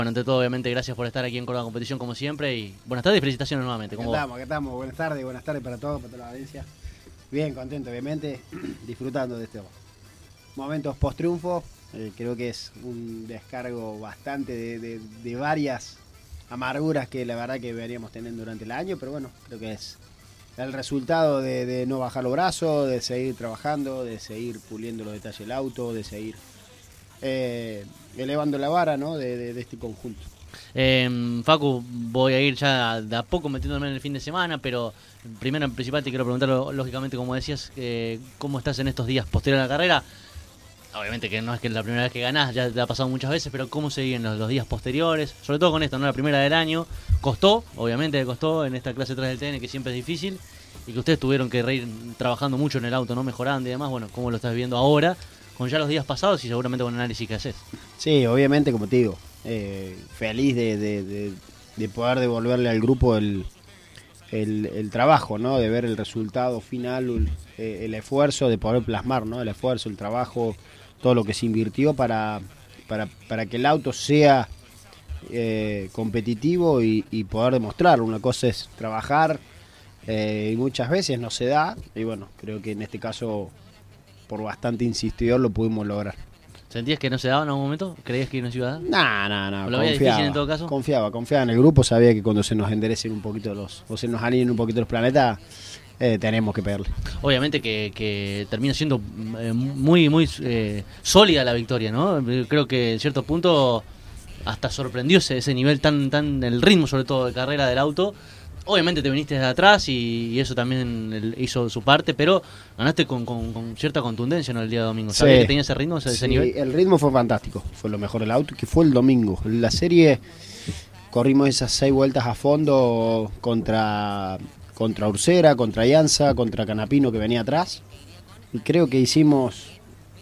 Bueno, ante todo, obviamente, gracias por estar aquí en Córdoba Competición como siempre y buenas tardes y felicitaciones nuevamente. Acá estamos. Buenas tardes para todos, para toda la audiencia. Bien, contento, obviamente, disfrutando de estos momentos post-triunfo. Creo que es un descargo bastante de varias amarguras que la verdad que veníamos teniendo durante el año, pero bueno, creo que es el resultado de no bajar los brazos, de seguir trabajando, de seguir puliendo los detalles del auto, de seguir elevando la vara, ¿no? de este conjunto. Facu, voy a ir ya de a poco metiéndome en el fin de semana, pero primero en principal te quiero preguntar, lógicamente, como decías, ¿cómo estás en estos días posteriores a la carrera? Obviamente que no es que es la primera vez que ganás, ya te ha pasado muchas veces, pero ¿cómo se siguen los días posteriores? Sobre todo con esto, ¿no? La primera del año. Obviamente costó en esta clase 3 del TN, que siempre es difícil, y que ustedes tuvieron que ir trabajando mucho en el auto, ¿no? Mejorando y demás. Bueno, ¿cómo lo estás viendo ahora? Con ya los días pasados y seguramente con el análisis que haces. Sí, obviamente, como te digo, feliz de poder devolverle al grupo el trabajo, ¿no? De ver el resultado final, el esfuerzo, de poder plasmar, ¿no? El esfuerzo, el trabajo, todo lo que se invirtió para que el auto sea competitivo y poder demostrarlo. Una cosa es trabajar y muchas veces no se da, y bueno, creo que en este caso, por bastante insistidor, lo pudimos lograr. ¿Sentías que no se daba en algún momento? ¿Creías que no se iba a dar? No. ¿Lo veía difícil en todo caso? Confiaba en el grupo, sabía que cuando se nos enderecen un poquito o se nos alineen un poquito los planetas, tenemos que pegarle. Obviamente que termina siendo muy sólida la victoria, ¿no? Creo que en cierto punto hasta sorprendió ese nivel tan el ritmo, sobre todo de carrera del auto. Obviamente te viniste desde atrás y eso también hizo su parte, pero ganaste con cierta contundencia, ¿no? El día domingo. ¿Sabías que tenía ese ritmo, ese nivel? El ritmo fue fantástico, fue lo mejor del auto, que fue el domingo. En la serie corrimos esas 6 vueltas a fondo contra Ursera, contra Ianza, contra Canapino, que venía atrás, y creo que hicimos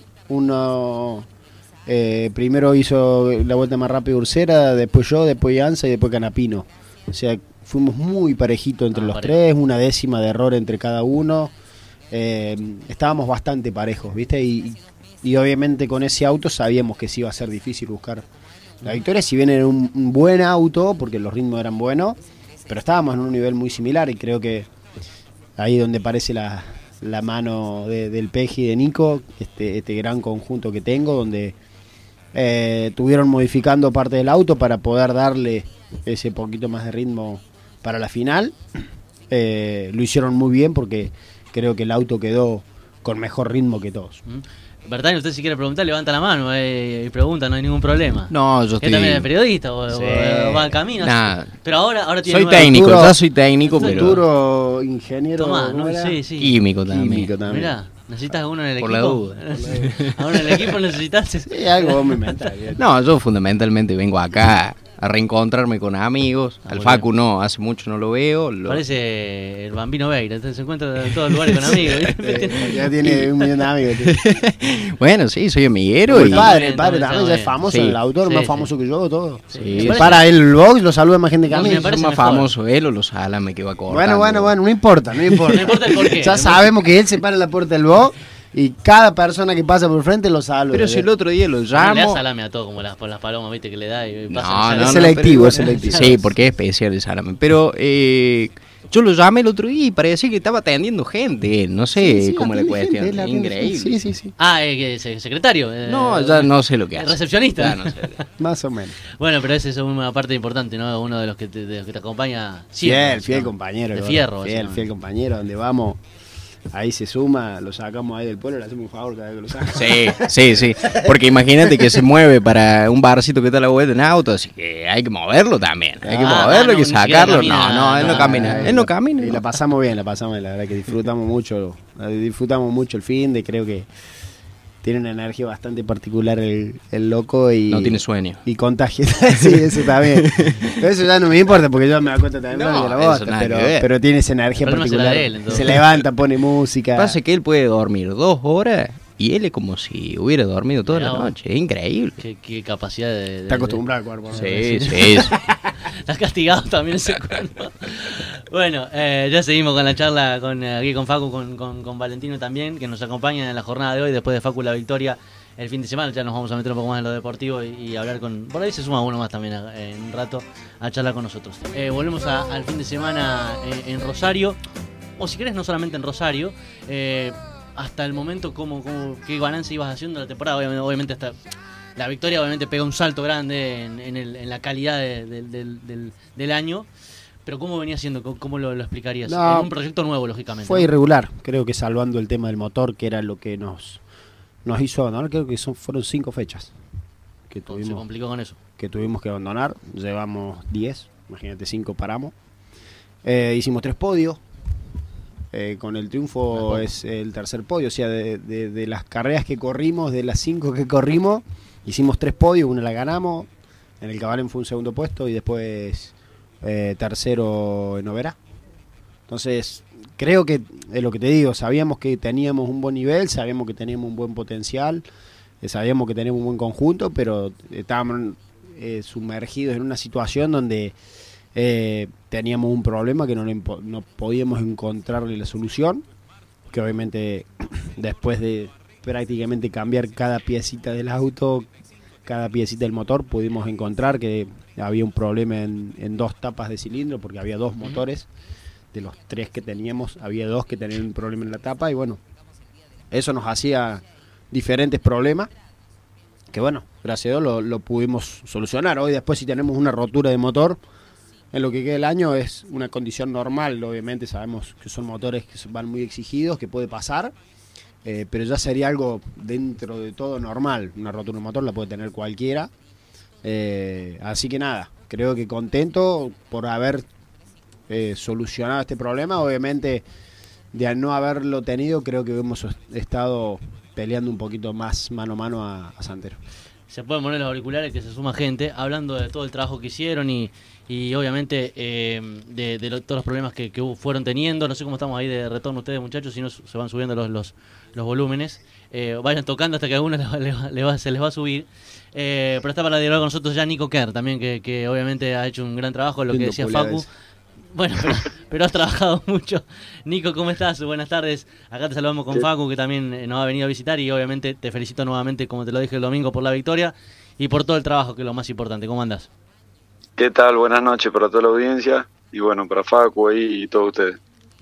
primero hizo la vuelta más rápida Ursera, después yo, después Ianza y después Canapino. O sea, fuimos muy parejitos entre los tres, una décima de error entre cada uno. Estábamos bastante parejos, ¿viste? Y obviamente con ese auto sabíamos que sí iba a ser difícil buscar la victoria, si bien era un buen auto, porque los ritmos eran buenos, pero estábamos en un nivel muy similar, y creo que ahí es donde aparece la mano del Peji y de Nico, este gran conjunto que tengo, donde estuvieron modificando parte del auto para poder darle ese poquito más de ritmo para la final. Lo hicieron muy bien, porque creo que el auto quedó con mejor ritmo que todos. Bertani, usted si quiere preguntar, levanta la mano y pregunta, no hay ningún problema. No, yo estoy... también es periodista o va al camino. Nah. Pero ahora tiene... Soy técnico, ya soy técnico, pero... Futuro ingeniero... Tomás, ¿no? Sí. Químico también. Mirá, necesitas uno en el Por equipo. la duda. ¿A uno en el equipo necesitas? Sí, algo vos me inventas. No, yo fundamentalmente vengo acá a reencontrarme con amigos. Al Facu no, hace mucho no lo veo. Parece el Bambino Veira, entonces se encuentra en todos los lugares con amigos. Ya tiene 1 millón de amigos. Bueno, sí, soy amiguero. El padre también ya es famoso, el autor más famoso que yo, todo. Sí. Para el box lo saluda más gente que a mí. Me parece más famoso él o los Salame que va a cortar. Bueno, no importa. No importa el porqué. Ya sabemos que él se para en la puerta del box y cada persona que pasa por frente lo saluda. Pero si el otro día lo No le llamo... da salame a todo, como por las palomas, viste, que le da y pasa. Es selectivo. Sí, porque es especial el salame. Pero yo lo llamé el otro día y parecía que estaba atendiendo gente. No sé cómo le cuestión. Increíble. Sí. Secretario. No, ya no sé lo que hace. Recepcionista. Ya no sé. Más o menos. Bueno, pero esa es una parte importante, ¿no? Uno de los que te acompaña. Fiel compañero. De fierro. Fiel compañero, donde vamos. Ahí se suma, lo sacamos ahí del pueblo, le hacemos un favor cada vez que lo sacamos. Sí. Porque imagínate que se mueve para un barcito que está a la vuelta en auto, así que hay que moverlo también. Hay que moverlo, hay que sacarlo. Él no camina. Él no camina. Y la pasamos bien, la verdad que disfrutamos mucho el fin de, creo que tiene una energía bastante particular el loco y... No tiene sueño. Y contagia. Sí, eso también. Pero eso ya no me importa, porque yo me doy cuenta también de la bosta, pero tiene esa energía particular. Se levanta, pone música. Pasa que él puede dormir 2 horas y él es como si hubiera dormido toda la noche. Es increíble. Qué capacidad de... Está acostumbrado al cuerpo, ¿no? Sí. Estás castigado también ese cuerpo. Bueno, ya seguimos con la charla aquí con Facu, con Valentino también, que nos acompaña en la jornada de hoy, después de Facu la victoria el fin de semana. Ya nos vamos a meter un poco más en lo deportivo y hablar con... Por ahí se suma uno más también en un rato a charlar con nosotros. Volvemos al fin de semana en Rosario, o si querés no solamente en Rosario. Hasta el momento, ¿qué balance ibas haciendo de la temporada? Obviamente hasta la victoria obviamente pega un salto grande en la calidad del año. Pero ¿cómo venía siendo? ¿Cómo lo explicarías? No, en un proyecto nuevo, lógicamente. Fue ¿no? Irregular, creo que salvando el tema del motor, que era lo que nos hizo abandonar. Creo que fueron 5 fechas que Se complicó con eso. Que tuvimos que abandonar. Llevamos 10, imagínate, 5 paramos. Hicimos 3 podios. Con el triunfo es el tercer podio. O sea, de las carreras que corrimos, de las 5 que corrimos, hicimos 3 podios, una la ganamos. En el Cabalén fue un segundo puesto y después... tercero en Oberá. Entonces creo que es lo que te digo, sabíamos que teníamos un buen nivel, sabíamos que teníamos un buen potencial, sabíamos que teníamos un buen conjunto, pero estábamos sumergidos en una situación donde teníamos un problema que no podíamos encontrarle la solución, que obviamente después de prácticamente cambiar cada piecita del auto, cada piecita del motor, pudimos encontrar que había un problema en 2 tapas de cilindro, porque había 2 motores. De los 3 que teníamos, había 2 que tenían un problema en la tapa, y bueno, eso nos hacía diferentes problemas, que bueno, gracias a Dios lo pudimos solucionar. Hoy después, si tenemos una rotura de motor, en lo que queda el año es una condición normal. Obviamente sabemos que son motores que van muy exigidos, que puede pasar, pero ya sería algo dentro de todo normal. Una rotura de motor la puede tener cualquiera. Así que nada, creo que contento por haber solucionado este problema. Obviamente, de al no haberlo tenido, creo que hemos estado peleando un poquito más mano a mano a Santero. Se pueden poner los auriculares, que se suma gente hablando de todo el trabajo que hicieron y obviamente todos los problemas que fueron teniendo. No sé cómo estamos ahí de retorno ustedes, muchachos, si no se van subiendo los volúmenes. Vayan tocando hasta que a algunos se les va a subir. Pero está para dialogar con nosotros ya Nico Kerr también, que obviamente ha hecho un gran trabajo, lo que decía Facu. Bueno, pero has trabajado mucho. Nico, ¿cómo estás? Buenas tardes. Acá te saludamos con Facu, que también nos ha venido a visitar, y obviamente te felicito nuevamente, como te lo dije el domingo, por la victoria y por todo el trabajo, que es lo más importante. ¿Cómo andás? ¿Qué tal? Buenas noches para toda la audiencia y bueno, para Facu ahí y todos ustedes.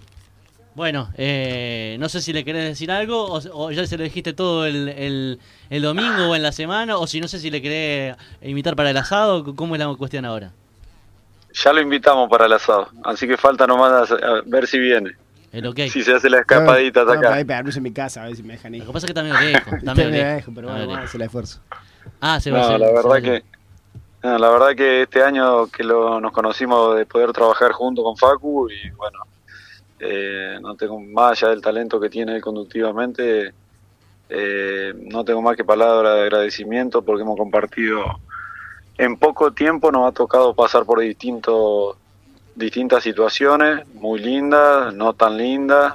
Bueno, no sé si le querés decir algo o ya se lo dijiste todo el domingo o en la semana, o si no sé si le querés invitar para el asado. ¿Cómo es la cuestión ahora? Ya lo invitamos para el asado, así que falta nomás a ver si viene. El okay. Si se hace la escapadita hasta acá. Para pegarnos en mi casa, a ver si me dejan ir. Lo que pasa es que también lejos. También lejos, pero bueno, vamos a hacer el esfuerzo. Se va a hacer. La verdad que este año que nos conocimos, de poder trabajar junto con Facu, y bueno, no tengo más allá del talento que tiene él conductivamente, no tengo más que palabras de agradecimiento, porque hemos compartido en poco tiempo, nos ha tocado pasar por distintas situaciones, muy lindas, no tan lindas,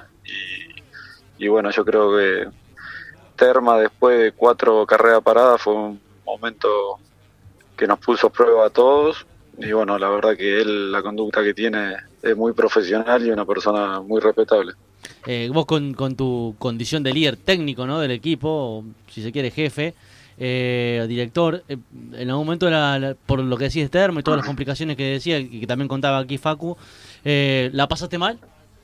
y bueno, yo creo que Terma, después de 4 carreras paradas, fue un momento que nos puso a prueba a todos, y bueno, la verdad que él, la conducta que tiene es muy profesional y una persona muy respetable. Vos con tu condición de líder técnico, ¿no?, del equipo, o si se quiere jefe, director, en algún momento por lo que decís de Termo y todas las complicaciones que decía y que también contaba aquí Facu, ¿la pasaste mal?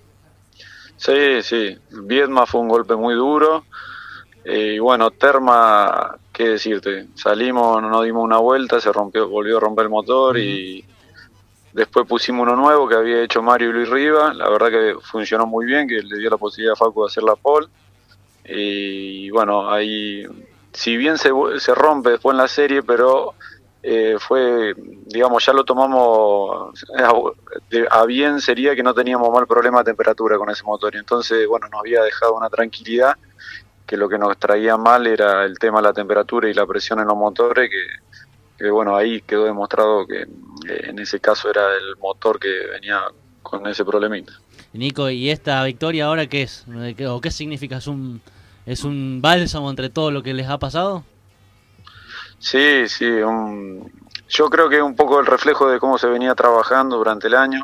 Sí, Viedma fue un golpe muy duro, y bueno, Terma, qué decirte, salimos, nos dimos una vuelta, volvió a romper el motor, y después pusimos uno nuevo que había hecho Mario y Luis Riva. La verdad que funcionó muy bien, que le dio la posibilidad a Facu de hacer la pole, y bueno, ahí si bien se rompe después en la serie, pero fue, digamos, ya lo tomamos a bien, sería que no teníamos mal problema de temperatura con ese motor, y entonces, bueno, nos había dejado una tranquilidad, que lo que nos traía mal era el tema de la temperatura y la presión en los motores, que bueno, ahí quedó demostrado que en ese caso era el motor que venía con ese problemita. Nico, ¿y esta victoria ahora qué es? ¿O qué significa? ¿Es un bálsamo entre todo lo que les ha pasado? Sí, yo creo que es un poco el reflejo de cómo se venía trabajando durante el año.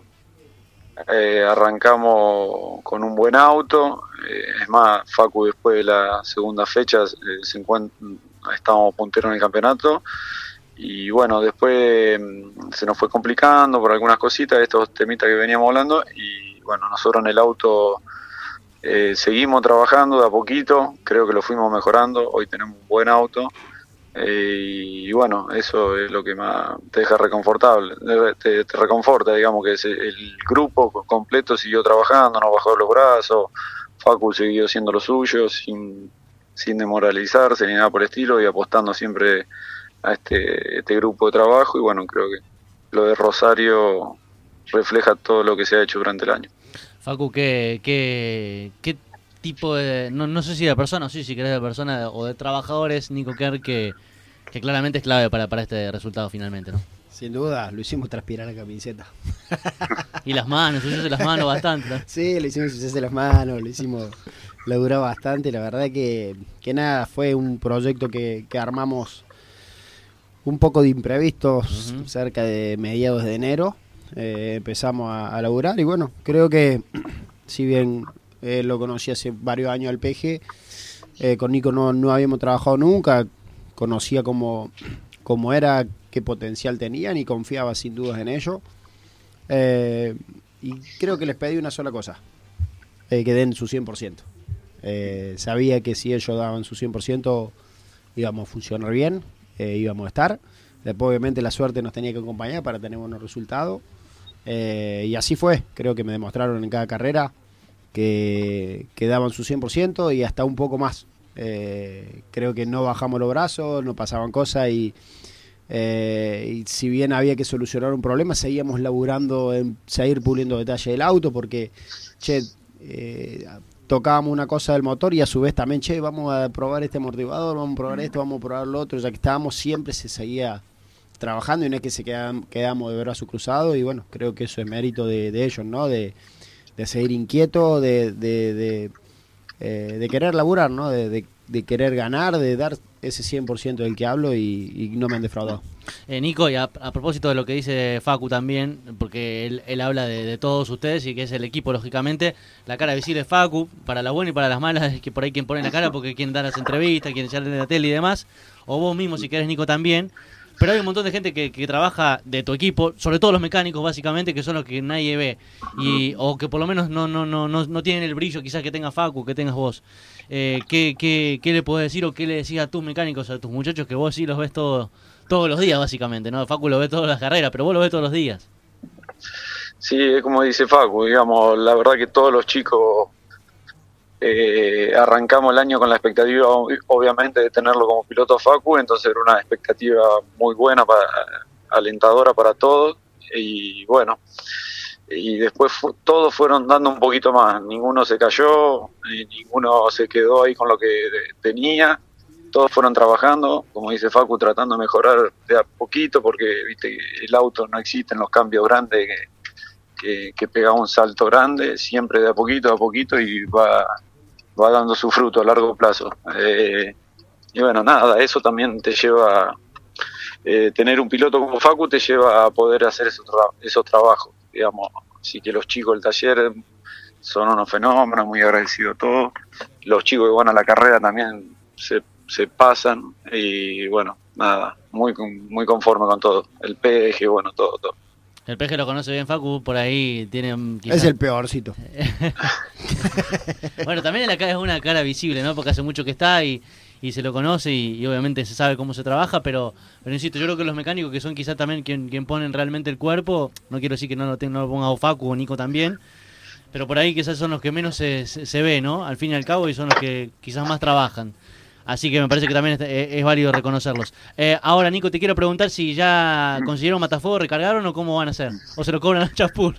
Arrancamos con un buen auto, es más, Facu después de la segunda fecha estábamos punteros en el campeonato. Y bueno, después se nos fue complicando por algunas cositas, estos temitas que veníamos hablando, y bueno, nosotros en el auto seguimos trabajando de a poquito, creo que lo fuimos mejorando, hoy tenemos un buen auto, y bueno, eso es lo que más te deja reconfortable, te reconforta, digamos, que el grupo completo siguió trabajando, no bajó los brazos, Facu siguió haciendo lo suyo, sin demoralizarse ni nada por el estilo, y apostando siempre a este grupo de trabajo. Y bueno, creo que lo de Rosario refleja todo lo que se ha hecho durante el año. Facu, ¿qué tipo de, no sé si de persona, o si querés de persona o de trabajadores, Nico Kerr, que claramente es clave para este resultado finalmente, ¿no? Sin duda, lo hicimos transpirar la camiseta. Y las manos, ensuciarse las manos bastante, ¿no? Sí, lo hicimos ensuciarse las manos, lo hicimos laburar bastante. La verdad que nada, fue un proyecto que armamos un poco de imprevistos, cerca de mediados de enero. Empezamos a laburar y bueno, creo que si bien lo conocí hace varios años al Peje, con Nico no habíamos trabajado nunca, conocía cómo era, qué potencial tenían y confiaba sin dudas en ello. Y creo que les pedí una sola cosa, que den su 100%. Sabía que si ellos daban su 100% íbamos a funcionar bien, íbamos a estar. Después obviamente la suerte nos tenía que acompañar para tener buenos resultados. Y así fue, creo que me demostraron en cada carrera que daban su 100% y hasta un poco más. Creo que no bajamos los brazos, no pasaban cosas y si bien había que solucionar un problema, seguíamos laburando en seguir puliendo detalles del auto porque tocábamos una cosa del motor y a su vez también, vamos a probar este amortiguador, vamos a probar esto, vamos a probar lo otro, ya que estábamos, siempre se seguía trabajando y no es que quedamos de brazo cruzado. Y bueno, creo que eso es mérito de ellos, ¿no? De seguir inquietos, de querer laburar, ¿no? De querer ganar, de dar ese 100% del que hablo y no me han defraudado. Nico, y a propósito de lo que dice Facu también, porque él habla de todos ustedes y que es el equipo, lógicamente, la cara visible de Facu, para la buena y para las malas, es que por ahí quien pone la cara porque quieren dar las entrevistas, quieren echarle de la tele y demás, o vos mismo si querés, Nico, también. Pero hay un montón de gente que trabaja de tu equipo, sobre todo los mecánicos básicamente, que son los que nadie ve o que por lo menos no tienen el brillo quizás que tenga Facu, que tengas vos. ¿Qué le podés decir o qué le decís a tus mecánicos, a tus muchachos que vos sí los ves todos los días básicamente, ¿no? Facu lo ve todas las carreras, pero vos lo ves todos los días. Sí, es como dice Facu, digamos, la verdad que todos los chicos arrancamos el año con la expectativa, obviamente, de tenerlo como piloto Facu, entonces era una expectativa muy buena, alentadora para todos, y bueno, y después todos fueron dando un poquito más, ninguno se cayó, ninguno se quedó ahí con lo que tenía, todos fueron trabajando, como dice Facu, tratando de mejorar de a poquito, porque viste el auto no existen los cambios grandes que pega un salto grande, siempre de a poquito y va dando su fruto a largo plazo. Y bueno, nada, eso también te lleva, tener un piloto como Facu te lleva a poder hacer esos trabajos, digamos. Así que los chicos del taller son unos fenómenos, muy agradecidos a todos. Los chicos que van a la carrera también se pasan y bueno, nada, muy conforme con todo. El peje, bueno, todo. El peje lo conoce bien Facu, por ahí tiene quizás... Es el peorcito. Bueno, también es una cara visible, ¿no? Porque hace mucho que está y se lo conoce y obviamente se sabe cómo se trabaja, pero insisto, yo creo que los mecánicos que son quizás también quien ponen realmente el cuerpo, no quiero decir que no lo ponga o Facu o Nico también, pero por ahí quizás son los que menos se ve, ¿no? Al fin y al cabo, y son los que quizás más trabajan. Así que me parece que también es válido reconocerlos. Ahora, Nico, te quiero preguntar si ya consiguieron matafuego, recargaron o cómo van a hacer. ¿O se lo cobran a Chaspur?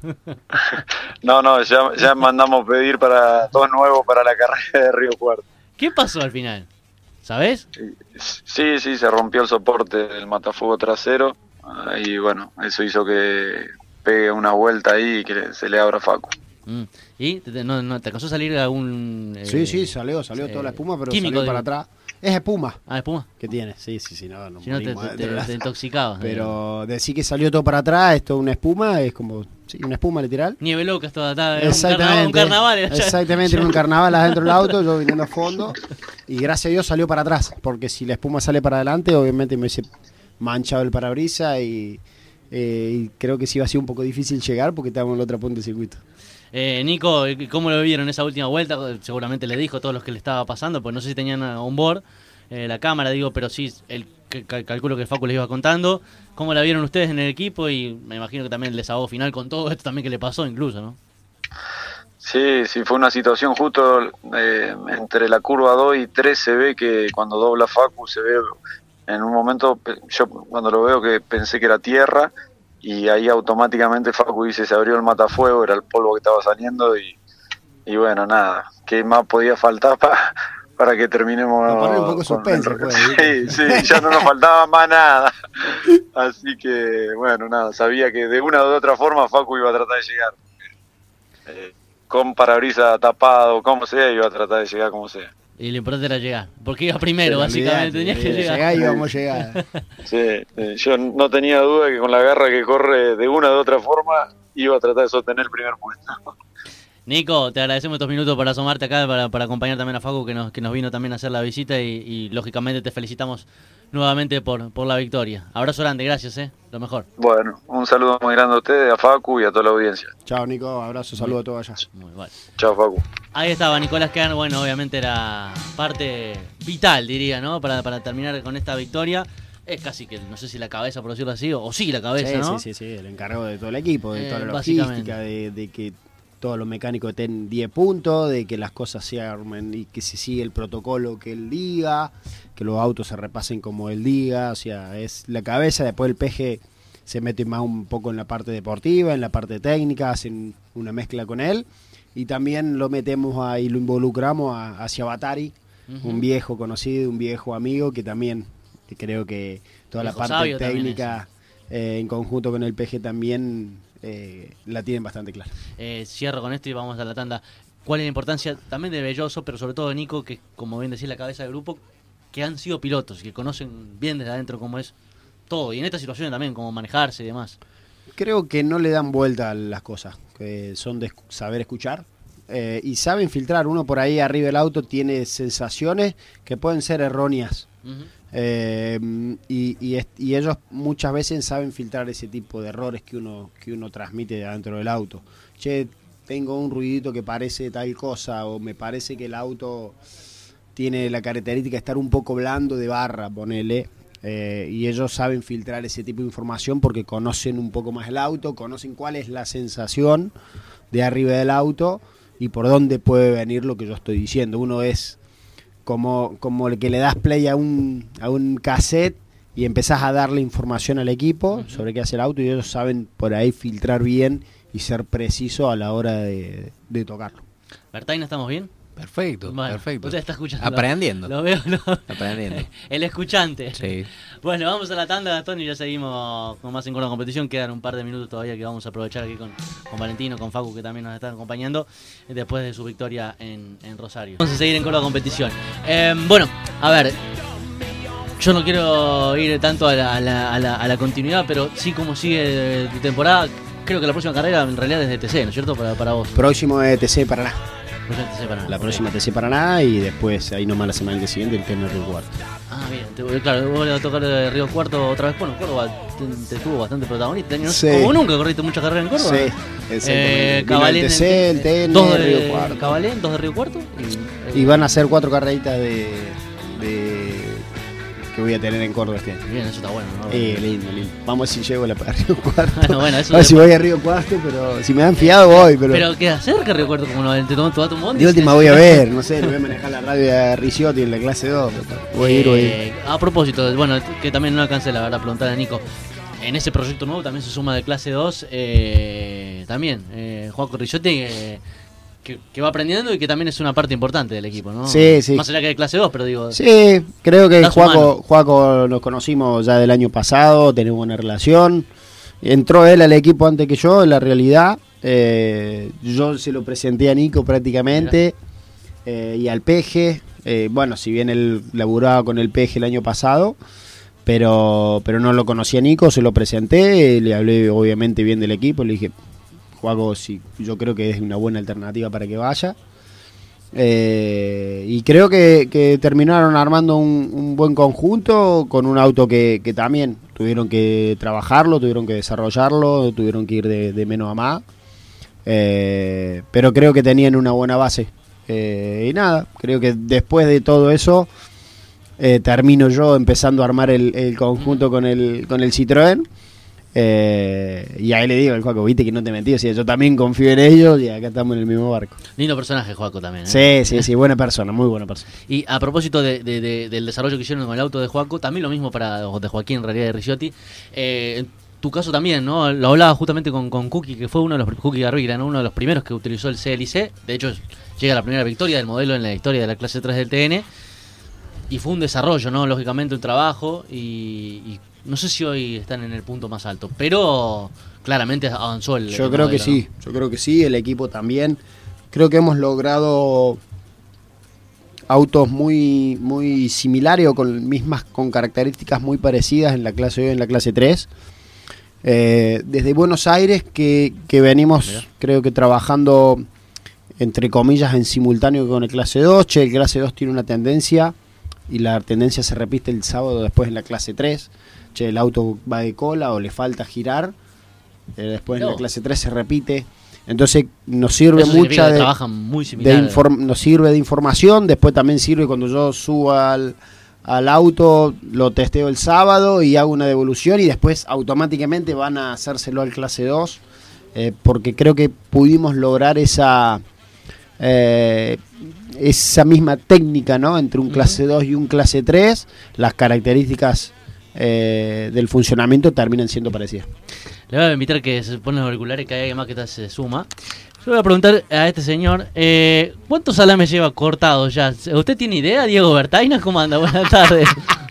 No, ya mandamos pedir para todo nuevo para la carrera de Río Cuarto. ¿Qué pasó al final? ¿Sabés? Sí, se rompió el soporte del matafuego trasero. Y bueno, eso hizo que pegue una vuelta ahí y que se le abra Facu. ¿Y te alcanzó a salir algún...? Sí, salió toda la espuma, pero químico, salió para atrás. Es espuma. Ah, espuma. ¿Qué tiene? Sí, no si no te intoxicabas. Pero decir que salió todo para atrás, esto una espuma, es como... Sí, una espuma literal. Nieve loca, esto está exactamente, un carnaval. Exactamente, en un carnaval adentro del auto, yo viniendo a fondo. Y gracias a Dios salió para atrás, porque si la espuma sale para adelante, obviamente me hubiese manchado el parabrisas y creo que sí iba a ser un poco difícil llegar porque estábamos en la otra punta del circuito. Nico, ¿cómo lo vieron esa última vuelta? Seguramente le dijo a todos los que le estaba pasando, pues no sé si tenían on board la cámara, digo, pero sí, calculo que Facu les iba contando. ¿Cómo la vieron ustedes en el equipo? Y me imagino que también el desahogo final con todo esto también que le pasó incluso, ¿no? Sí, fue una situación justo entre la curva 2 y 3 se ve que cuando dobla Facu se ve en un momento, yo cuando lo veo que pensé que era tierra y ahí automáticamente Facu dice se abrió el matafuego, era el polvo que estaba saliendo y bueno, nada, ¿qué más podía faltar para que terminemos? Para poner un poco suspenso, sí, ya no nos faltaba más nada. Así que bueno, nada, sabía que de una u otra forma Facu iba a tratar de llegar. Con parabrisas tapado, como sea, iba a tratar de llegar como sea. Y lo importante era llegar, porque iba primero, básicamente, tenía que llegar. Llegar y íbamos a llegar. Sí, yo no tenía duda que con la garra que corre de una u otra forma, iba a tratar de sostener el primer puesto. Nico, te agradecemos estos minutos para asomarte acá, para acompañar también a Facu, que nos vino también a hacer la visita y lógicamente te felicitamos nuevamente por la victoria. Abrazo grande, gracias, lo mejor. Bueno, un saludo muy grande a ustedes, a Facu y a toda la audiencia. Chao, Nico, abrazo, saludo a todos allá. Muy bueno. Chao, Facu. Ahí estaba Nicolás Kean, bueno, obviamente era parte vital, diría, ¿no? Para terminar con esta victoria. Es casi que, no sé si la cabeza, por decirlo así, o sí la cabeza, ¿no? Sí, el encargado de todo el equipo, de toda la logística, de que todos los mecánicos estén 10 puntos, de que las cosas se armen y que se sigue el protocolo que él diga, que los autos se repasen como él diga, o sea, es la cabeza. Después el PG se mete más un poco en la parte deportiva, en la parte técnica, hacen una mezcla con él y también lo metemos ahí, lo involucramos hacia Batari, un viejo conocido, un viejo amigo que también creo que toda la parte técnica en conjunto con el PG también la tienen bastante clara. Cierro con esto y vamos a la tanda. ¿Cuál es la importancia también de Belloso, pero sobre todo de Nico, que como bien decía la cabeza del grupo, que han sido pilotos, que conocen bien desde adentro cómo es todo, y en esta situación también, cómo manejarse y demás? Creo que no le dan vuelta a las cosas, que son de saber escuchar y saben filtrar. Uno por ahí arriba del auto tiene sensaciones que pueden ser erróneas. Y ellos muchas veces saben filtrar ese tipo de errores que uno transmite de adentro del auto. Che, tengo un ruidito que parece tal cosa, o me parece que el auto tiene la característica de estar un poco blando de barra, ponele. Y ellos saben filtrar ese tipo de información porque conocen un poco más el auto, conocen cuál es la sensación de arriba del auto y por dónde puede venir lo que yo estoy diciendo. Uno es como el que le das play a un cassette y empezás a darle información al equipo sobre qué hace el auto, y ellos saben por ahí filtrar bien y ser preciso a la hora de tocarlo. Bertain, ¿estamos bien? Perfecto, bueno, perfecto. Usted está escuchando. Aprendiendo. Lo veo, ¿no? Aprendiendo. El escuchante. Sí. Bueno, vamos a la tanda, Gastón, y ya seguimos con más en Córdoba Competición. Quedan un par de minutos todavía que vamos a aprovechar aquí con Valentino, con Facu, que también nos están acompañando después de su victoria en Rosario. Vamos a seguir en Córdoba Competición. Bueno, a ver, yo no quiero ir tanto a la continuidad, pero sí como sigue tu temporada. Creo que la próxima carrera en realidad es de TC, ¿no es cierto? Para vos. Próximo es TC Paraná. La próxima TC Paraná y después ahí nomás la semana que siguiente el Kernel Río Cuarto. Ah, bien, claro, vos le vas a tocar de Río Cuarto otra vez. Bueno, Córdoba te tuvo bastante protagonista. ¿No? Sí. Como nunca corriste muchas carreras en Córdoba. Sí, exactamente. Cabalén, el TC, el TN, dos de Río Cuarto. Cabalén, 2 de Río Cuarto. Y van a ser 4 carreritas de que voy a tener en Córdoba este año. Bien, eso está bueno, ¿no? Lindo. Vamos a ver si llego a Río Cuarto. Bueno, eso a ver si voy a Río Cuarto, pero si me dan fiado voy. Pero queda cerca Río Cuarto, como te tomas tu bondi. De última voy a ver, no sé, le voy a manejar la radio de Ricciotti en la clase 2. Voy a ir. A propósito, bueno, que también no alcancé la verdad a preguntar a Nico. En ese proyecto nuevo también se suma de clase 2 también Juaco Ricciotti, que va aprendiendo y que también es una parte importante del equipo, ¿no? Sí. Más allá que de clase 2, pero digo... Sí, creo que Juaco nos conocimos ya del año pasado, tenemos buena relación. Entró él al equipo antes que yo, en la realidad. Yo se lo presenté a Nico prácticamente y al Peje. Bueno, si bien él laburaba con el Peje el año pasado, pero no lo conocía a Nico, se lo presenté, le hablé obviamente bien del equipo, le dije... Juaco, sí, yo creo que es una buena alternativa para que vaya. Y creo que terminaron armando un buen conjunto con un auto que también tuvieron que trabajarlo, tuvieron que desarrollarlo, tuvieron que ir de menos a más. Pero creo que tenían una buena base. Y nada, creo que después de todo eso termino yo empezando a armar el conjunto con el Citroën. Y ahí le digo al Joaco, viste que no te mentí, o sea, yo también confío en ellos y acá estamos en el mismo barco. Lindo personaje, Joaco, también. ¿eh? Sí, buena persona, muy buena persona. Y a propósito del desarrollo que hicieron con el auto de Joaco, también lo mismo de Joaquín, en realidad, de Ricciotti. En tu caso también, ¿no? Lo hablaba justamente con Cookie, que fue Cookie Garriga, ¿no? Uno de los primeros que utilizó el CLIC. De hecho, llega la primera victoria del modelo en la historia de la clase 3 del TN. Y fue un desarrollo, ¿no? Lógicamente un trabajo y no sé si hoy están en el punto más alto, pero claramente avanzó el Yo creo modelo, que ¿no? yo creo que sí, el equipo también. Creo que hemos logrado autos muy similares o con características muy parecidas en la clase 2 y en la clase 3. Desde Buenos Aires que venimos, Mirá. creo que trabajando entre comillas en simultáneo con el clase 2. El clase 2 tiene una tendencia y la tendencia se repite el sábado después en la clase 3. El auto va de cola o le falta girar, después en la clase 3 se repite. Entonces nos sirve Eso significa mucha que trabajan muy similar. nos sirve de información. Después también sirve cuando yo subo al auto, lo testeo el sábado y hago una devolución y después automáticamente van a hacérselo al clase 2, porque creo que pudimos lograr esa misma técnica, ¿no? Entre un clase 2 y un clase 3, las características del funcionamiento terminan siendo parecidas. Le voy a invitar que se pone los auriculares, que hay alguien más que se suma. Yo voy a preguntar a este señor, ¿cuántos salames lleva cortados ya? ¿Usted tiene idea, Diego Bertaina? ¿Cómo anda? Buenas tardes.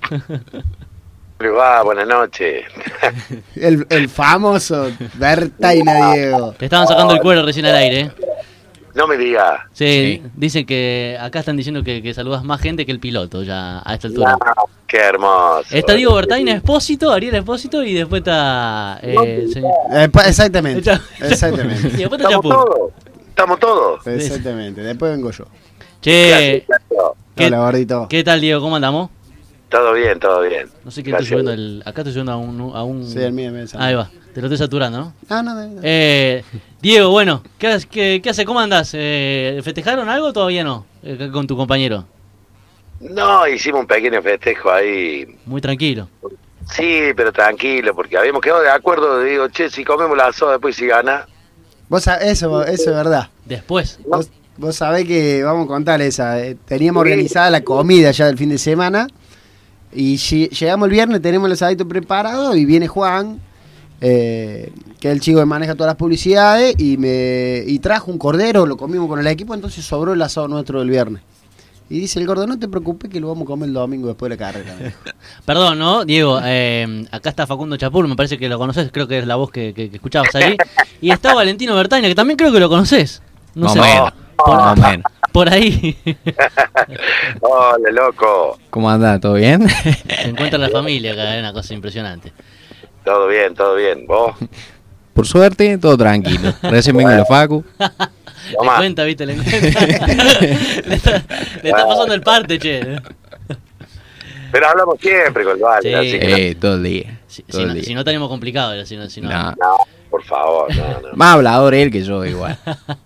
Buenas noches. El famoso Bertaina, Diego. Te estaban sacando el cuero recién al aire, ¿eh? No me diga. Sí, dicen que acá están diciendo que saludas más gente que el piloto ya a esta altura. Qué hermoso. Está Diego Bertaina, Espósito, Ariel Espósito y después está... señor. Exactamente. Y después está Estamos Chapur. todos. Estamos todos. Exactamente. Después vengo yo. Che, ¿qué, Hola, gordito. ¿qué tal, Diego? ¿Cómo andamos? Todo bien, todo bien. No sé quién estoy subiendo acá estoy subiendo a un... Sí, el mío. Ahí va, te lo estoy saturando, ¿no? No. Diego, bueno, ¿qué hace? ¿Cómo andás? ¿Festejaron algo o todavía no? Con tu compañero. No, hicimos un pequeño festejo ahí. Muy tranquilo. Sí, pero tranquilo, porque habíamos quedado de acuerdo. Digo, che, si comemos la asado después si gana. Eso es verdad. Después. Vos sabés que vamos a contar esa. Teníamos organizada la comida ya del fin de semana. Y llegamos el viernes, tenemos el asadito preparado y viene Juan, que es el chico que maneja todas las publicidades, y trajo un cordero, lo comimos con el equipo, entonces sobró el asado nuestro del viernes. Y dice el gordo, no te preocupes que lo vamos a comer el domingo después de la carrera. Perdón, ¿no? Diego, acá está Facundo Chapur, me parece que lo conoces, creo que es la voz que escuchabas ahí. Y está Valentino Bertaina, que también creo que lo conoces. No sé. Por ahí. Hola, loco. ¿Cómo anda? ¿Todo bien? Se encuentra la familia acá, es una cosa impresionante. Todo bien, todo bien. ¿Vos? Por suerte, todo tranquilo. Recién vengo la Facu. Le cuenta, viste, le cuenta. le está pasando el parte, che. Pero hablamos siempre con el Val, Sí. así que Todo el día. Si no estaríamos complicados, si no. No. no, por favor, no. Más hablador él que yo, igual.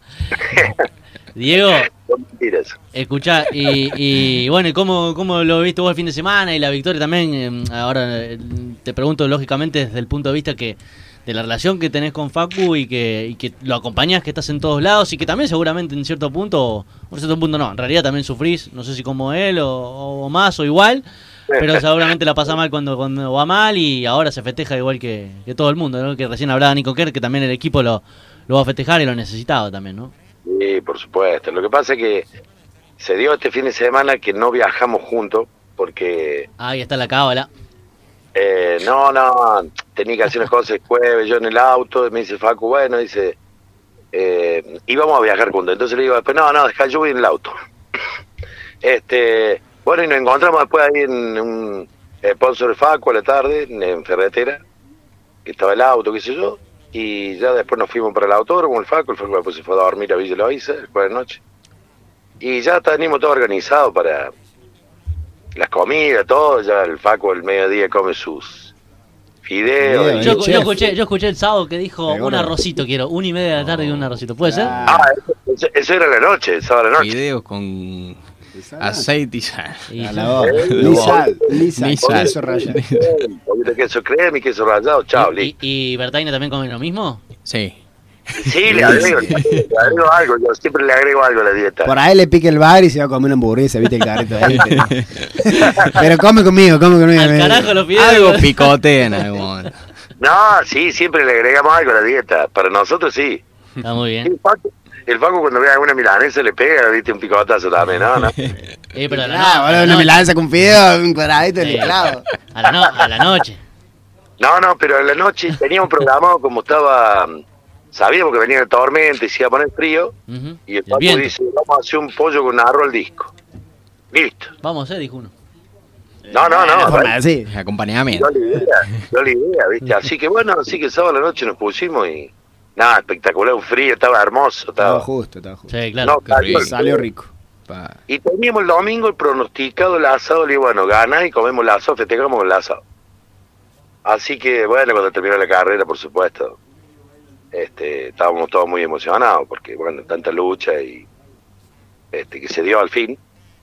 Diego, No mentiras. escuchá, y bueno, ¿y cómo lo viste vos el fin de semana y la victoria también? Ahora te pregunto lógicamente desde el punto de vista de la relación que tenés con Facu y que lo acompañás, que estás en todos lados y que también seguramente en cierto punto no, en realidad también sufrís, no sé si como él o más o igual, pero seguramente la pasa mal cuando va mal y ahora se festeja igual que todo el mundo, ¿no? Que recién hablaba Nico Kerr, que también el equipo lo va a festejar y lo necesitaba también, ¿no? Sí, por supuesto. Lo que pasa es que se dio este fin de semana que no viajamos juntos porque... Ahí está la cábala. No, tenía que hacer unas cosas el jueves, yo en el auto, y me dice Facu, bueno, dice, íbamos a viajar juntos. Entonces le digo, después, no, dejá, yo voy en el auto. Bueno, y nos encontramos después ahí en un sponsor de Facu a la tarde, en Ferretera, que estaba el auto, qué sé yo, y ya después nos fuimos para el autódromo, el Facu después se fue a dormir a Villa Loíza el jueves de noche. Y ya tenemos todo organizado para las comidas, todo. Ya el Facu al mediodía come sus fideos. Bien, Yo chef. escuché el sábado que dijo Seguro. un arrocito quiero, 1:30 de la tarde y un arrocito. ¿Puede ser? Eso era la noche, el sábado a la noche. Videos con aceite y sal. Y- A la hora. Ni sal, ni sal. Ni Con sal. eso raya. Un poquito de queso crema y queso rallado, chao, listo. ¿Y Bertaina también come lo mismo? Sí. Sí, le agrego algo, yo siempre le agrego algo a la dieta. Por ahí le pique el bar y se va a comer una hamburguesa, viste el carrito ahí. Pero come conmigo. Al carajo los fideos. Algo picote en algún momento. No, sí, siempre le agregamos algo a la dieta. Para nosotros sí. Está muy bien. El Facu cuando ve a alguna milanesa le pega, viste, un picotazo también, ¿no? Pero a la, Ah, boludo, una milanesa con fideo, un cuadradito de Sí. clavo. a la noche. No, pero en la noche teníamos programado como estaba... Sabíamos que venía el tormenta y se iba a poner frío. Ujú. Y el El Facu viento. dice, vamos a hacer un pollo con arroz al disco. Listo. Vamos, dijo uno. No. Así. Acompañamiento. Yo la idea, ¿viste? Así que bueno, así que el sábado a la noche nos pusimos y... Nada, espectacular, un frío, estaba hermoso. Estaba justo. Sí, claro. No, Qué rico. Salió rico. Y teníamos el domingo el pronosticado el asado, le digo, bueno, gana y comemos el asado, festejamos con el asado. Así que, bueno, cuando terminó la carrera, por supuesto, estábamos todos muy emocionados, porque, bueno, tanta lucha y que se dio al fin.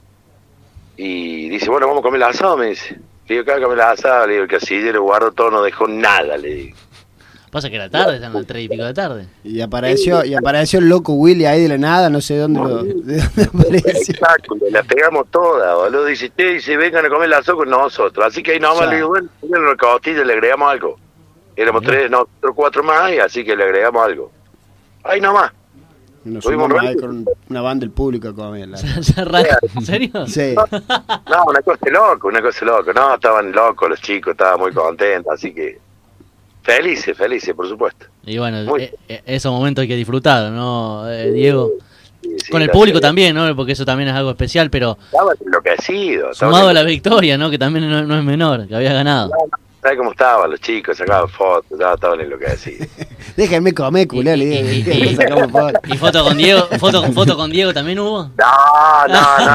Y dice, bueno, vamos a comer el asado, me dice. Le digo, ¿qué comer el asado? Le digo, el casillero guardo todo, no dejó nada, le digo. Pasa que era tarde, están las 3:00 de tarde. Y apareció el loco Willy ahí de la nada, no sé de dónde apareció. Exacto, la pegamos toda, boludo. Dice, vengan a comer el asado con nosotros. Así que ahí nomás Ya. le digo, bueno, en la costilla le agregamos algo. Éramos 4 más, y así que le agregamos algo. Ahí nomás. Nos Tuvimos subimos ahí rato. con una banda del público a comer. Se arranca. ¿En serio? Sí. No, una cosa loco. No, estaban locos los chicos, estaban muy contentos, así que felices, por supuesto. Y bueno, Muy- esos momentos hay que disfrutar, ¿no, Diego? Sí, Con el la- público también, ¿no? Porque eso también es algo especial, pero Estaba enloquecido. sumado a la victoria, ¿no? Que también no es menor, que había ganado. ¿Sabes cómo estaban los chicos? Sacaban fotos, ya estaban enloquecidos. Déjenme comer, culé, le digo. Y- Sacamos foto. ¿Y foto con Diego? ¿Foto con Diego también hubo? No, a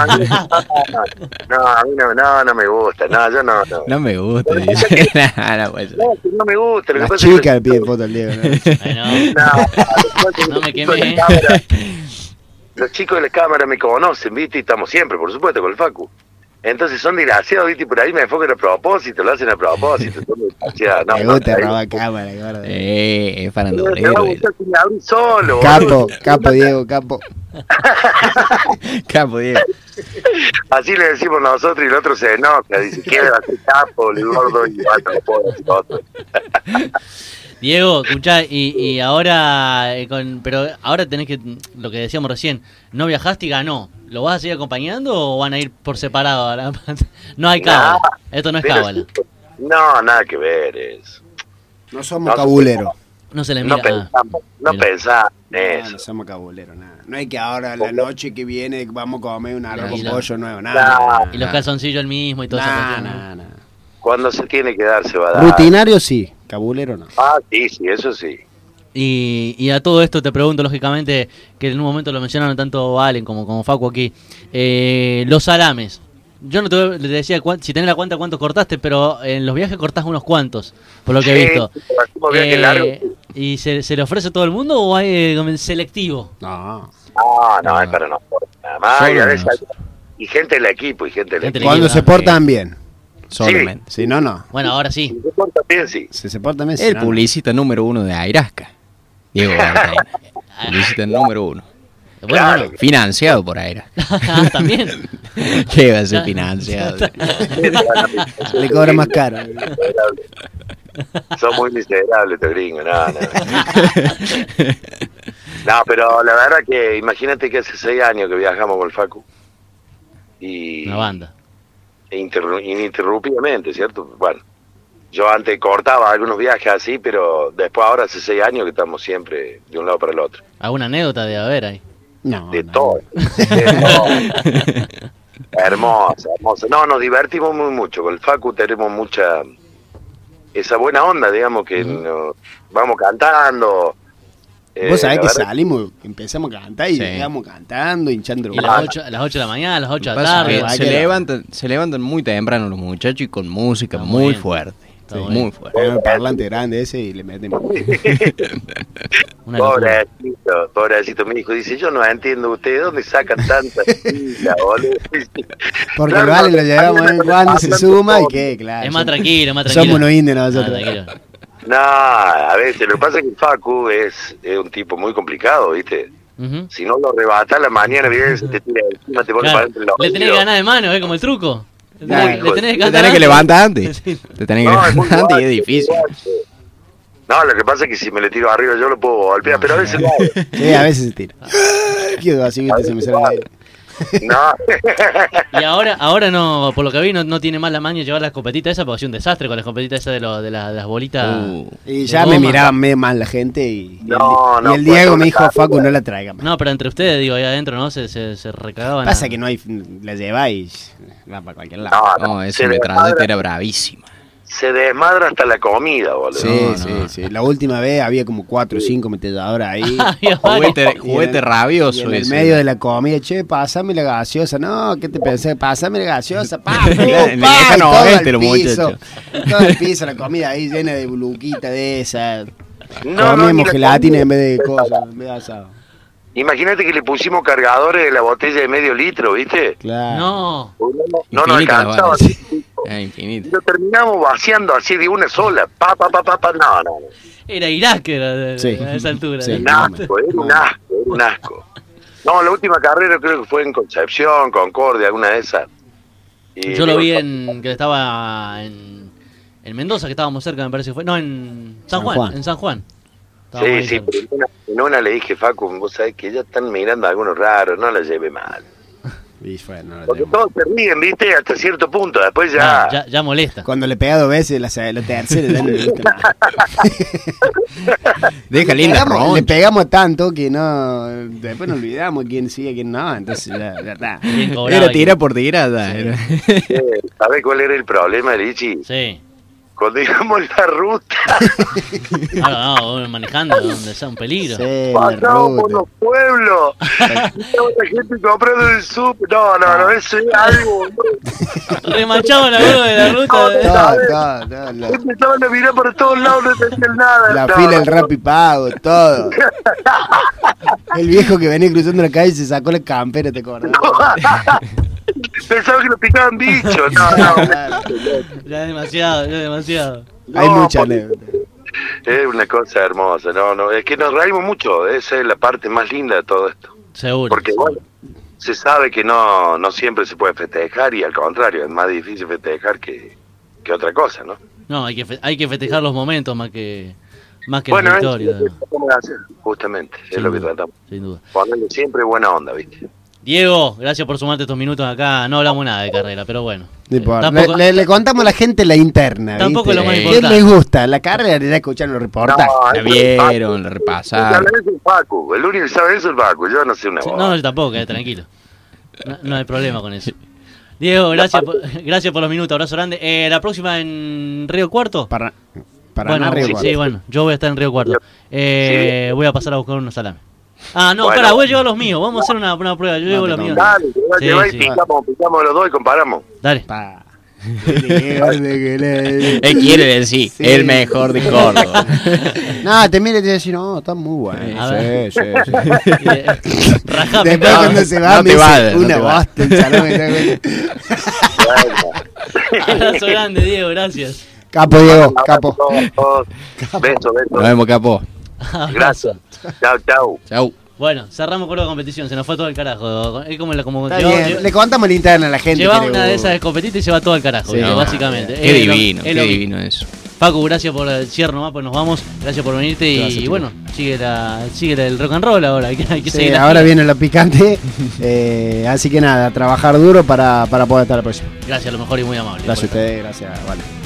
mí no me gusta, no, yo no. No me gusta, dice. No, pues. No, que no me gusta. Lo que Las pasa es chicas le piden foto al Diego, ¿no? Ay, no. No me los chicos de quemé. la cámara- Los chicos de la cámara me conocen, ¿viste? Y estamos siempre, por supuesto, con el Facu. Entonces son desgraciados, ¿viste? Y por ahí me enfocan a propósito, lo hacen a propósito. Son desgraciados. Me gusta robar cámara, gordo. Es para Me va a andolero. gustar si me abrí solo, Capo, Diego, capo. Capo, Diego. Así le decimos nosotros y el otro se enoja. Dice, ¿quiere hacer capo, el gordo? Y bueno, no puedo decir otro. Diego, escuchá, y ahora, pero ahora tenés que, lo que decíamos recién, no viajaste y ganó. ¿Lo vas a seguir acompañando o van a ir por separado? Ahora? No hay cábala. Esto no es Pero cábala. sí, no, nada que ver eso. No somos No, cabuleros. No se le mira. No pensamos en No, eso. no somos cabuleros, nada. No hay que ahora, la noche que viene, vamos a comer un arroz Y con la- pollo nuevo, nada. Y los calzoncillos el mismo y todo eso. Nada. Cuando se tiene que dar, se va a dar. Rutinario sí, cabulero no. Ah, sí, eso sí. Y a todo esto te pregunto, lógicamente, que en un momento lo mencionaron tanto Valen como Facu aquí, los salames. Yo no te decía si tenés la cuenta cuántos cortaste, pero en los viajes cortás unos cuantos, por lo que he visto. Hacemos viajes largos. ¿Y se le ofrece a todo el mundo o hay selectivo? No. No, es para nosotros. Nada más. Solo Y a veces nosotros. y gente del equipo, Gente del Cuando equipo, se ah, portan bien. Solamente. Si no, no. Bueno, ahora sí. Si se porta bien, sí. Si se portan bien, si El no, no. publicista número 1 de Airasca. Diego Bertain. Publicista número 1. Bueno, Claro. bueno. Financiado por Airasca. También. ¿Qué va a ser financiado? Le cobra más caro. Son muy miserables estos gringos, no. No, pero la verdad que imagínate que hace 6 años que viajamos con el Facu. Y Una banda. ininterrumpidamente, ¿cierto? Bueno, yo antes cortaba algunos viajes así, pero después ahora hace 6 años que estamos siempre de un lado para el otro. ¿Alguna anécdota de haber ahí? No. De no. todo. De todo. Hermosa. No, nos divertimos muy mucho. Con el Facu tenemos mucha... Esa buena onda, digamos, que nos vamos cantando. Vos sabés la que verdad, salimos, empezamos a cantar y Sí. llegamos cantando, hinchando Y los a las 8 de la mañana, a las 8 de la Pasa tarde. que igual se levantan muy temprano los muchachos y con música Está muy muy bien. fuerte. Está Sí, muy bien. muy fuerte. Tenemos el parlante grande ese y le metemos. Una locura. pobrecito, mi hijo dice, yo no entiendo ustedes dónde sacan tantas pilas, boludo. Porque Claro, el vale no, lo llevamos en cuando se hablando suma y todo. que, claro. Es más tranquilo, más tranquilo. Somos unos indios nosotros. tranquilo. No, a veces, lo que pasa es que Facu es un tipo muy complicado, ¿viste? Ujú. Si no lo arrebatás a la mañana, viene, se te tira encima, te pone Claro. para adentro los Le tenés que oídos. ganar de mano, como el truco. Claro. Le tenés que Te ganar tenés que levantar antes. Sí. Te tenés que No, es muy levantar antes y es guacho, difícil. muy guacho. No, lo que pasa es que si me le tiro arriba yo lo puedo golpear, pero a veces no. Sí, a veces se tira. Quedo así, viste, se me sale el aire. No. Y ahora no, por lo que vi, no tiene más la maña de llevar la escopetita esa, porque ha sido un desastre con la escopetita esa de las bolitas. Y de ya me goma. miraban medio mal la gente y No, y no, el Diego pues, me dijo, no, Facu, no la traiga más. No, pero entre ustedes, digo, ahí adentro, ¿no? Se recagaban. Pasa que no hay, la lleváis, va para cualquier lado. No, Esa metralleta era bravísima. se desmadra hasta la comida, boludo. Sí, No. sí. La última vez había como 4 o 5 metelladoras ahí. Juguete rabioso Y en el ese. medio de la comida, che, pásame la gaseosa. No, ¿qué te pensé? Pásame la gaseosa, pa, Le dejan y todo oeste el los piso. muchachos. Todo el piso, la comida ahí llena de buluquita de esa. No, Comíamos ni la gelatina comida. en vez de cosas, en vez de asado. Imagínate que le pusimos cargadores de la botella de medio litro, ¿viste? Claro. No. No nos Infinita la alcanzaba. bala. Y Infinito. lo terminamos vaciando así de una sola. Pa. No. Era Irak era Sí. a esa altura. Sí. Un asco, era un asco. No, la última carrera creo que fue en Concepción, Concordia, alguna de esas. Y Yo lo vi digo, que estaba en Mendoza, que estábamos cerca, me parece que fue. No, en San Juan. En San Juan. Estábamos ahí Sí, cerca. pero en una le dije, Facu, vos sabés que ya están mirando a algunos raros, no la lleve mal. Y fue, no la Porque tenemos. todos se ríen, ¿viste? Hasta cierto punto, después ya... No, ya molesta. Cuando le pega 2 veces, la tercera ya no le gusta más. Deja linda Le roncha. pegamos tanto que no. Después nos olvidamos quién sigue, quién no. Entonces ya está. Bien cobrado. Era tira por tirada. Era. ¿Sabés cuál era el problema, Lichi? Sí. Cuando íbamos la ruta, No, manejando donde sea un peligro. Sí, la pasamos por ruta. los pueblos. Estaba la gente comprando el súper. No, eso es algo. Remachaban a uno de la ruta. Todo, la Empezaban a mirar por todos lados, no entendían nada. No, fila del Rappi Pago, todo. El viejo que venía cruzando la calle y se sacó la campera, ¿te acuerdas? Pensaba que lo picaban bichos. No. Ya es demasiado. Hay No, mucha porque- anécdota. Es una cosa hermosa. No, es que nos reímos mucho. Esa es la parte más linda de todo esto. Seguro. Porque, bueno, se sabe que no siempre se puede festejar y al contrario, es más difícil festejar que otra cosa, ¿no? No, hay que festejar los momentos más que Bueno, la es victoria. lo que tratamos de hacer, justamente, es Sin lo que duda, tratamos. sin duda. Ponerle siempre buena onda, ¿viste? Diego, gracias por sumarte estos minutos acá. No hablamos nada de carrera, pero bueno. No importa. Tampoco- Le contamos a la gente la interna. Tampoco ¿viste? es lo más ¿Quién importante. les gusta? La carrera ya escucharon los reportajes. No, La es vieron, la El que repasaron. sabe eso es Paco, el único que sabe eso es Paco, yo no sé una Sí, voz. no, yo tampoco, tranquilo. No hay problema con eso. Diego, gracias por los minutos, abrazo grande. La próxima en Río Cuarto. Para Bueno, Narrio, sí, guarda. bueno, yo voy a estar en Río Cuarto. Voy a pasar a buscar unos salames. No, Bueno. espera, voy a llevar los míos. Vamos a hacer una prueba. Yo llevo los míos. Dale, Sí, lleva y sí. picamos los dos y comparamos. Dale. Pa. Él quiere decir, Sí. el mejor de Córdoba. No, te mira y te dice, no, está muy bueno. A Sí, ver. sí. Rajame. Después cuando se va no me te dice vale, no una te vale. bosta el salón. y tal. Abrazo grande, Diego, gracias. Capo, Diego, capo. Beso. Nos vemos, capo. Gracias. Chau. Chau. Bueno, cerramos con la competición, se nos fue todo el carajo. Es como Está bien, le contamos la interna a la gente. lleva que una le- de esas escopetitas y se va todo al carajo, Sí, ¿viste? no, básicamente. Qué divino, Es qué lo mismo. divino eso. Facu, gracias por el cierre nomás, pues nos vamos. Gracias por venirte y Gracias, chicos. bueno, sigue el rock and roll ahora. Hay que Sí, seguir la ahora gira. viene lo picante. Así que nada, trabajar duro para poder estar la próxima. Gracias, a lo mejor y muy amable. Gracias a Por- ustedes, gracias, vale.